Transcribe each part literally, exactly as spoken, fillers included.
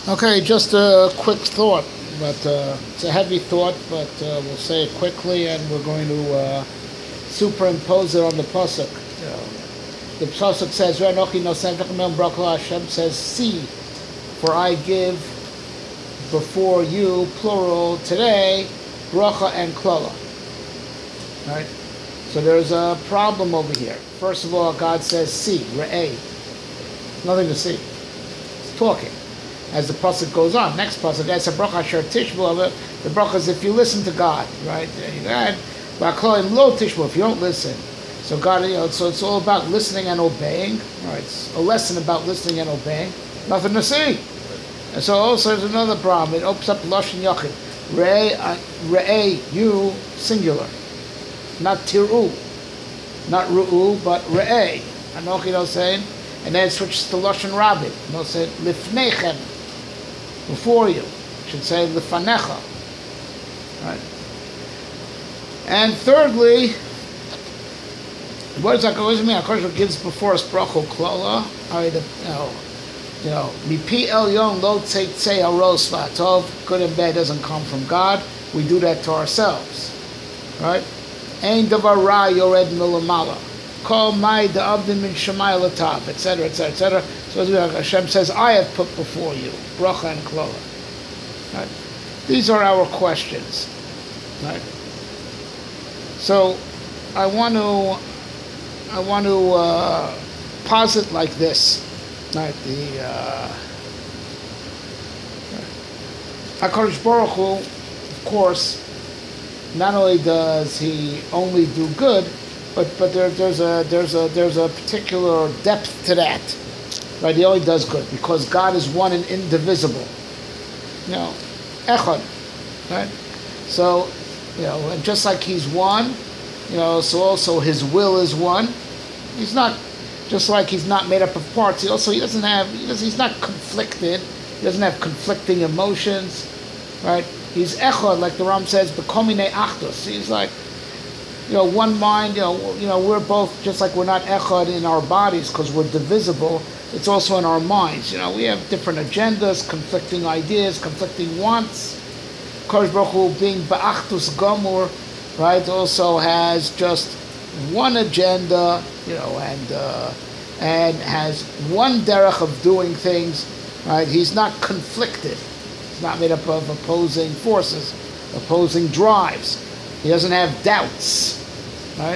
Okay, just a quick thought, but uh, it's a heavy thought, but uh, we'll say it quickly, and we're going to uh, superimpose it on the pasuk. The pasuk says, "Ve'anochi nosem techemel bracha." Hashem says, "See, for I give before you, plural, today, bracha and klala." Right. So there's a problem over here. First of all, God says, "See, re'eh." Nothing to see. It's talking. As the pasuk goes on, next pasuk, "It's a bracha asher tishbu." The bracha is if you listen to God, right? God, "Va'kloim lo tishbu." If you don't listen, so God, you know, so it's all about listening and obeying. Right? It's a lesson about listening and obeying. Nothing to see. And so also there's another problem. It opens up lashon yachid. Re'eh, uh, re'eh, you singular, not tiru, not ru'u, but re'eh. Anochi, you know, saying, and then it switches to lashon rabbi. You know, say lifnechem. Before you. You should say lefanecha. Right? And thirdly, what does that go with me? HaKadosh gives before us bracha klala. Alright, you know, you know, mipi elyon lo tzeitzei haros v'atov. Good and bad doesn't come from God. We do that to ourselves. Right? Ein davar ra yored milamala. Kol mai da'avdim min shemai latav, et cetera, et cetera, et cetera. So Hashem says, I have put before you bracha and klala. Right? These are our questions. Right? So I want to I want to uh, posit like this. Right? The uh, HaKadosh Baruch Hu, of course, not only does he only do good, but but there, there's a there's a there's a particular depth to that. Right? He only does good because God is one and indivisible. You know, echad. Right? So, you know, and just like he's one, you know, so also his will is one. He's not just like he's not made up of parts. He also he doesn't have he doesn't, he's not conflicted. He doesn't have conflicting emotions. Right? He's echad, like the Ram says, bekomine achdus. He's like, you know, one mind. You know, you know, we're both just like we're not echad in our bodies because we're divisible. It's also in our minds. You know, we have different agendas, conflicting ideas, conflicting wants. Kodesh Baruch Hu being ba'achdus gamur, right, also has just one agenda, you know, and uh, and has one derech of doing things, right? He's not conflicted. He's not made up of opposing forces, opposing drives. He doesn't have doubts, right?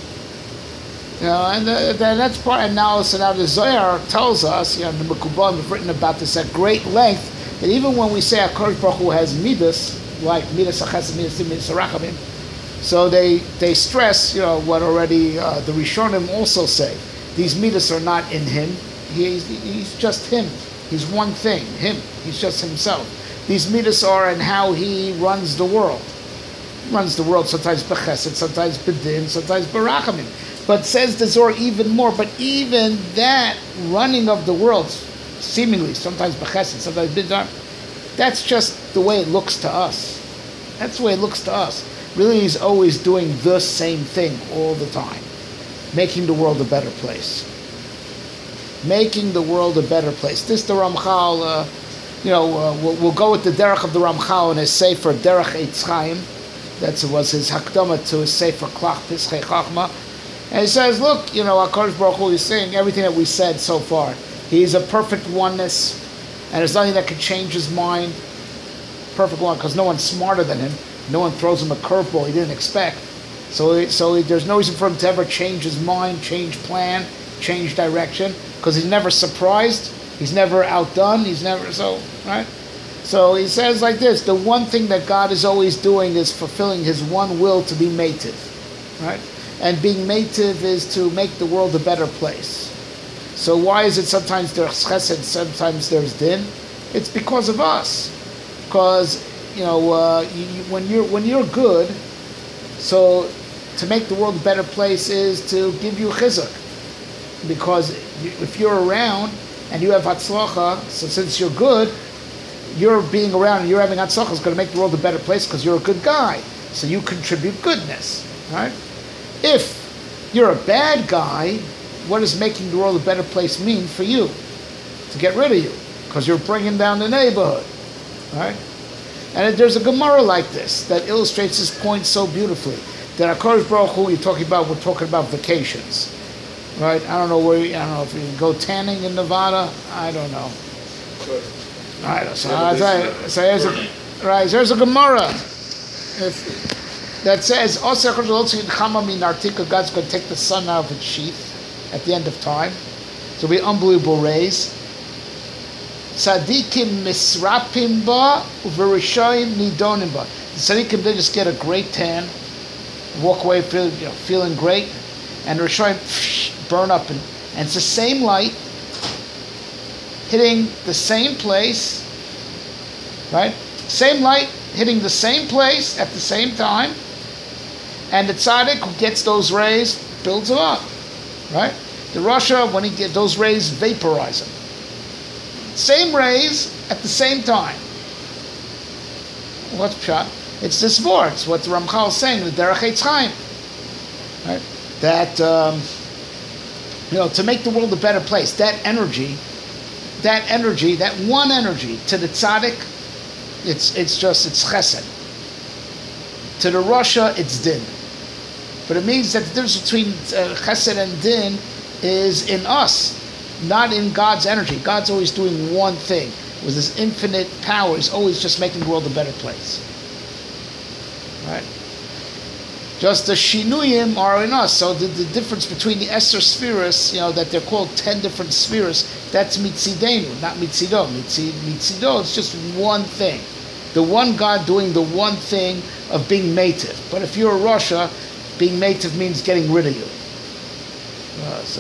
You know, and uh, that's part. And now, so now the Zohar tells us, you know, the Mekubalim have written about this at great length, that even when we say HaKadosh Baruch Hu has midas, like midas achesed, midas din, midas harachamim, so they they stress, you know, what already uh, the Rishonim also say. These midas are not in him. He's he's just him. He's one thing. Him. He's just himself. These midas are in how he runs the world. He runs the world sometimes b'chesed, sometimes b'din, sometimes b'rachamim. But says the Zohar even more. But even that running of the world, seemingly sometimes b'chesed, sometimes b'din, that's just the way it looks to us. That's the way it looks to us. Really, he's always doing the same thing all the time, making the world a better place. Making the world a better place. This the Ramchal, uh, you know, uh, we'll, we'll go with the derech of the Ramchal in his sefer Derech Eitz Chaim. That was his hakdama to his sefer Klach Pischei Chachma. And he says, look, you know, HaKadosh Baruch Hu is saying everything that we said so far. He's a perfect oneness, and there's nothing that can change his mind. Perfect one, because no one's smarter than him. No one throws him a curveball he didn't expect. So, so he, there's no reason for him to ever change his mind, change plan, change direction, because he's never surprised. He's never outdone. He's never, so, right? So he says like this, the one thing that God is always doing is fulfilling his one will to be mative, right? And being mative is to make the world a better place. So why is it sometimes there's chesed, sometimes there's din? It's because of us. Because, you know, uh, you, you, when you're when you're good, so to make the world a better place is to give you chizuk. Because if you're around and you have hatzlacha, so since you're good, you're being around and you're having hatzlacha is going to make the world a better place because you're a good guy. So you contribute goodness, right? If you're a bad guy, what does making the world a better place mean for you? To get rid of you. because you're bringing down the neighborhood, right? And there's a Gemara like this that illustrates this point so beautifully. That HaKadosh Baruch Hu, you're talking about, we're talking about vacations, right? I don't know where, you, I don't know if you go tanning in Nevada. I don't know. All right, so, yeah, I, so there's a, right, there's a Gemara if, that says, God's going to take the sun out of its sheath at the end of time. So it'll be unbelievable rays. Tzadikim misrapim ba uverishayim nidonim ba. The tzadikim, they just get a great tan, walk away feel, you know, feeling great, and Rishayim burn up. And, and it's the same light hitting the same place, right? Same light hitting the same place at the same time, and the tzaddik who gets those rays builds them up, right? The Rasha, when he gets those rays, vaporize him. Same rays at the same time. What's pshat? It's this word. It's what the Ramchal is saying, the Derech Eitz Chaim. Right? That, um, you know, to make the world a better place, that energy, that energy, that one energy, to the tzaddik, it's it's just, it's chesed. To the Rasha, it's din. But it means that the difference between uh, chesed and din is in us, not in God's energy. God's always doing one thing. With his infinite power, he's always just making the world a better place. Right? Just the shinuyim are in us. So the, the difference between the Esther spheres, you know, that they're called ten different spheres, that's mitzidenu, not mitzido. Mitzido, it's just one thing. The one God doing the one thing of being native. But if you're a Rasha, being native means getting rid of you. Uh, so,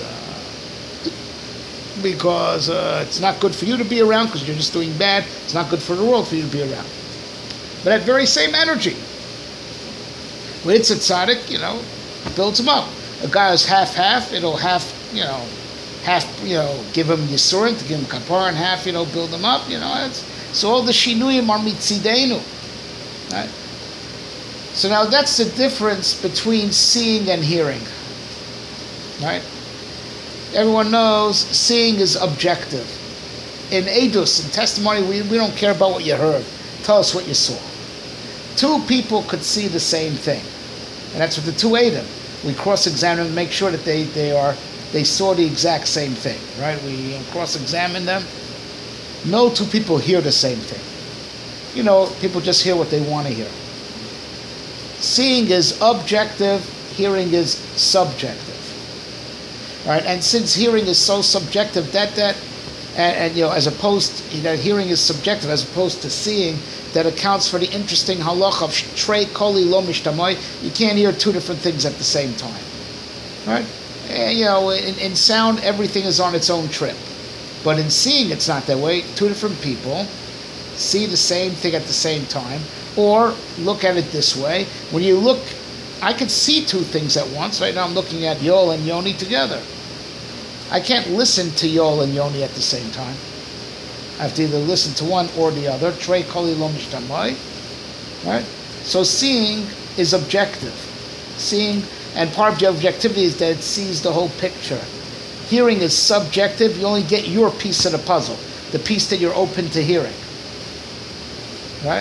because uh, it's not good for you to be around because you're just doing bad. It's not good for the world for you to be around. But that very same energy, when it's a tzaddik, you know, builds him up. A guy who's half-half, it'll half, you know, half, you know, give him yisurin, to give him kapar, and half, you know, build him up, you know. It's, so all the shinuyim are mitzidenu, right? So now that's the difference between seeing and hearing, right? Everyone knows seeing is objective. In edus, in testimony, we, we don't care about what you heard. Tell us what you saw. Two people could see the same thing. And that's what the two Adam. We cross-examine them and make sure that they, they are they saw the exact same thing. Right? We cross-examine them. No two people hear the same thing. You know, people just hear what they want to hear. Seeing is objective, hearing is subjective. Right? And since hearing is so subjective, that that and, and you know, as opposed to, you know, hearing is subjective as opposed to seeing, that accounts for the interesting halach of trei koli lo mishtamoy. You can't hear two different things at the same time. Right? And, you know, in, in sound, everything is on its own trip. But in seeing, it's not that way. Two different people see the same thing at the same time. Or look at it this way. When you look, I can see two things at once. Right now I'm looking at Yoel and Yoni together. I can't listen to Yoel and Yoni at the same time. I have to either listen to one or the other. Trei koli lo mishtamai. Right? So seeing is objective. Seeing, and part of the objectivity is that it sees the whole picture. Hearing is subjective. You only get your piece of the puzzle, the piece that you're open to hearing. Right?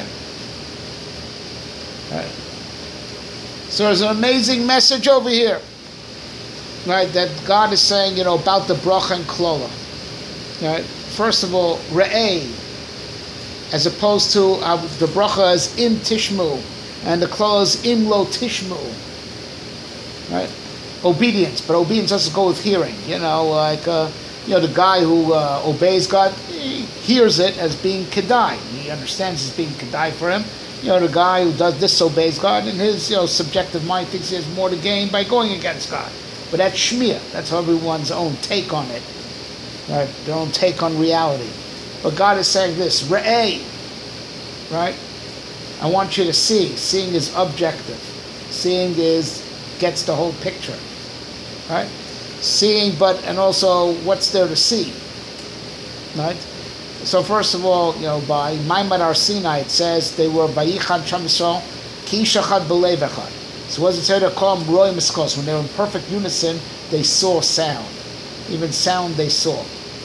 Right. So there's an amazing message over here. Right, that God is saying, you know, about the bracha and klola. Right? First of all, re'eh, as opposed to uh, the bracha is im tishmu, and the klola is im lo tishmu. Right? Obedience, but obedience doesn't go with hearing. You know, like uh, you know, the guy who uh, obeys God, he hears it as being kedai. He understands it's being kedai for him. You know, the guy who does disobeys God, in his, you know, subjective mind thinks he has more to gain by going against God. But that's shmir. That's everyone's own take on it, right? Their own take on reality. But God is saying this, re'eh, right? I want you to see. Seeing is objective. Seeing is gets the whole picture, right? Seeing, but and also what's there to see, right? So first of all, you know, by Maimad Ar Sinai, it says they were Vayichad Sham Yisrael Ki Shachad B'Lev Echad. So what does it say? They call them Roy Miskos. When they were in perfect unison, they saw sound. Even sound they saw.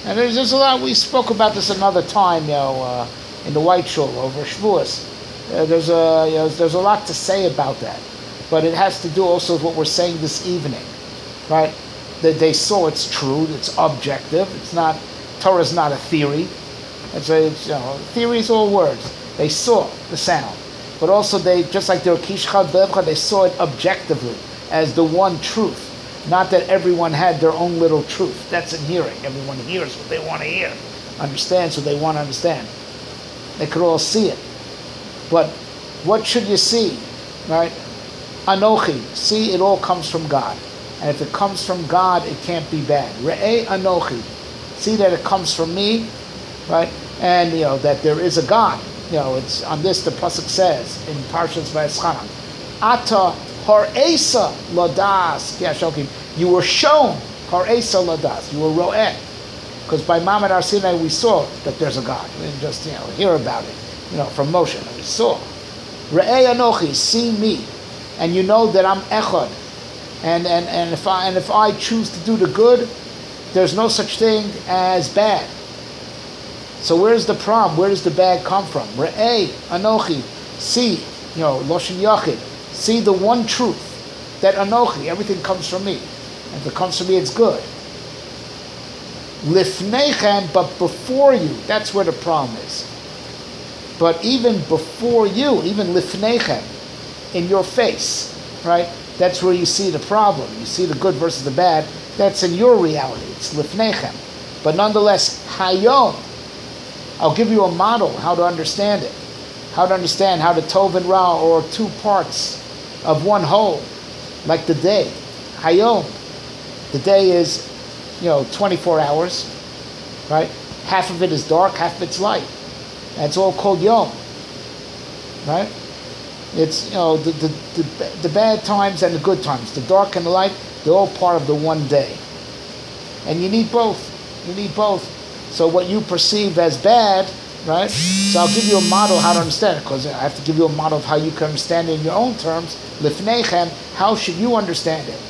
And there's, there's a lot, we spoke about this another time, you know, uh, in the White Shul over Shavuos. Uh, there's, a, you know, there's a lot to say about that. But it has to do also with what we're saying this evening, right? That they saw it's true, it's objective, it's not, Torah's not a theory. It's a, it's, you know, theory is all words. They saw the sound. But also they, just like their Kishcha Bevcha, they saw it objectively as the one truth. Not that everyone had their own little truth. That's in hearing. Everyone hears what they want to hear, understands what they want to understand. They could all see it. But what should you see, right? Anochi, see it all comes from God. And if it comes from God, it can't be bad. Re'eh Anochi, see that it comes from me, right? And, you know, that there is a God. You know, it's on this the pasuk says in Parshas Vayeschanan, Ata Har'esa Ladas Kiashokim. You were shown Har'esa Ladas. You were ro'eh. Because by Mamad Har Sinai we saw that there's a God. We didn't just, you know, hear about it, you know, from Moshe. We saw. Re'eh Anochi, see me. And you know that I'm Echad. And, and, and, if I, and if I choose to do the good, there's no such thing as bad. So where's the problem? Where does the bad come from? Re'eh Anochi, see, you know, Loshen Yachid, see the one truth, that Anochi, everything comes from me. And if it comes from me, it's good. Lifneichem, but before you, that's where the problem is. But even before you, even Lifneichem, in your face, right? That's where you see the problem. You see the good versus the bad. That's in your reality. It's Lifneichem. But nonetheless, Hayom, I'll give you a model how to understand it. How to understand how the Tov and Ra are two parts of one whole, like the day. Hayom. The day is, you know, twenty-four hours, right? Half of it is dark, half of it's light. That's all called Yom, right? It's, you know, the, the, the, the bad times and the good times, the dark and the light, they're all part of the one day. And you need both. You need both. So what you perceive as bad, right? So I'll give you a model how to understand it, because I have to give you a model of how you can understand it in your own terms. Lifneichem, how should you understand it?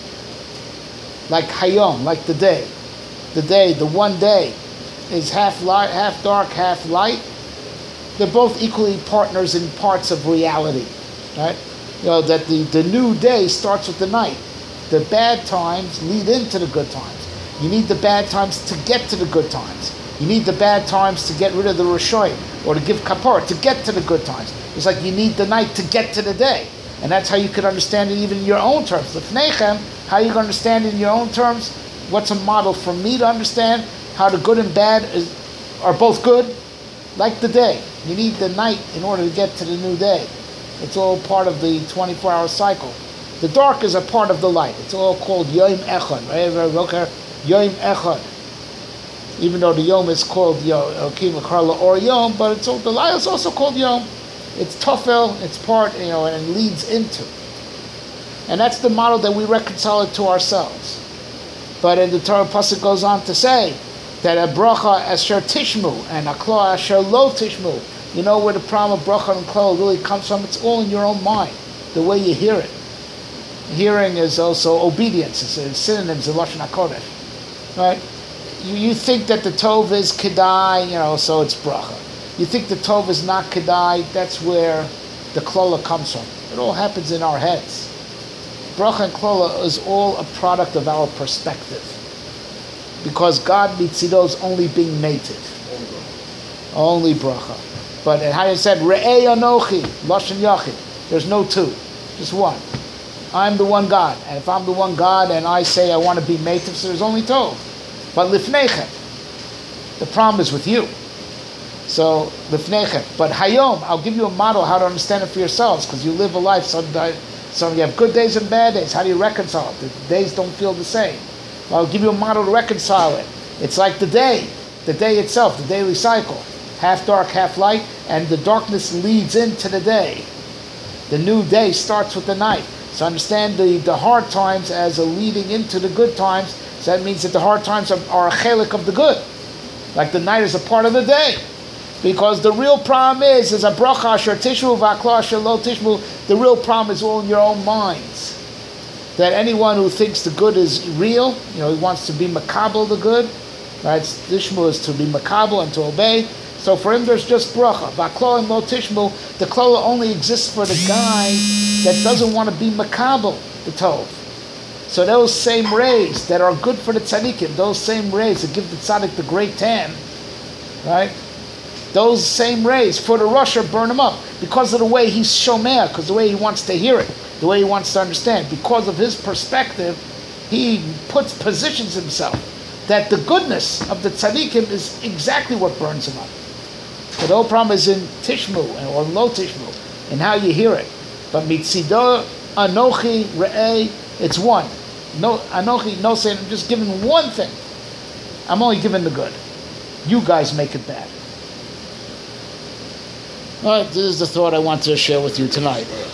Like Hayom, like the day. The day, the one day, is half light, half dark, half light. They're both equally partners in parts of reality, right? You know, that the, the new day starts with the night. The bad times lead into the good times. You need the bad times to get to the good times. You need the bad times to get rid of the Rishoyim, or to give kapar, to get to the good times. It's like you need the night to get to the day. And that's how you can understand it even in your own terms. Lifneichem, how you can understand it in your own terms? What's a model for me to understand how the good and bad is, are both good? Like the day. You need the night in order to get to the new day. It's all part of the twenty-four hour cycle. The dark is a part of the light. It's all called Yom Echad, right? Yom Echad. Even though the Yom is called Yokim Karla or Yom, but it's all, the light is also called Yom. It's Tofel, it's part, you know, and it leads into. And that's the model that we reconcile it to ourselves. But in the Torah pasuk goes on to say that a bracha asher tishmu and a klo asher lo tishmu. You know where the problem of bracha and klo really comes from? It's all in your own mind, the way you hear it. Hearing is also obedience. It's, it's synonyms in Lashon HaKodesh, right? You, you think that the tov is kedai, you know, so it's bracha. You think the tov is not kedai, that's where the klola comes from. It all happens in our heads. Bracha and klola is all a product of our perspective. Because God mitzido is only being native. Only bracha. But how you said, Re'eh Anochi, Lashon Yachid. There's no two, just one. I'm the one God. And if I'm the one God and I say I want to be native, so there's only tov. But Lifneichem, the problem is with you. So, Lifneichem. But Hayom, I'll give you a model how to understand it for yourselves, because you live a life, some, some you have good days and bad days. How do you reconcile it? The days don't feel the same. I'll give you a model to reconcile it. It's like the day, the day itself, the daily cycle. Half dark, half light, and the darkness leads into the day. The new day starts with the night. So understand the, the hard times as a leading into the good times. So that means that the hard times are, are a chelik of the good. Like the night is a part of the day. Because the real problem is, is a bracha asher tishmu v'akla asher lo tishmu. The real problem is all in your own minds. That anyone who thinks the good is real, you know, he wants to be makabel the good, Right? Tishmu is to be makabel and to obey. So for him, there's just bracha. V'aklolim lo tishmu. The klola only exists for the guy that doesn't want to be makabel, the tov. So those same rays that are good for the tzaddikim, those same rays that give the tzaddik the great tan, right? Those same rays for the Russia burn him up because of the way he's shomer, because the way he wants to hear it, the way he wants to understand. Because of his perspective, he puts positions himself that the goodness of the tzaddikim is exactly what burns him up. But the whole problem is in tishmu or lo tishmu, in how you hear it. But mitzido anochi re'eh, it's one. No anochi, no saying, I'm just giving one thing. I'm only giving the good. You guys make it bad. All right, this is the thought I want to share with you tonight.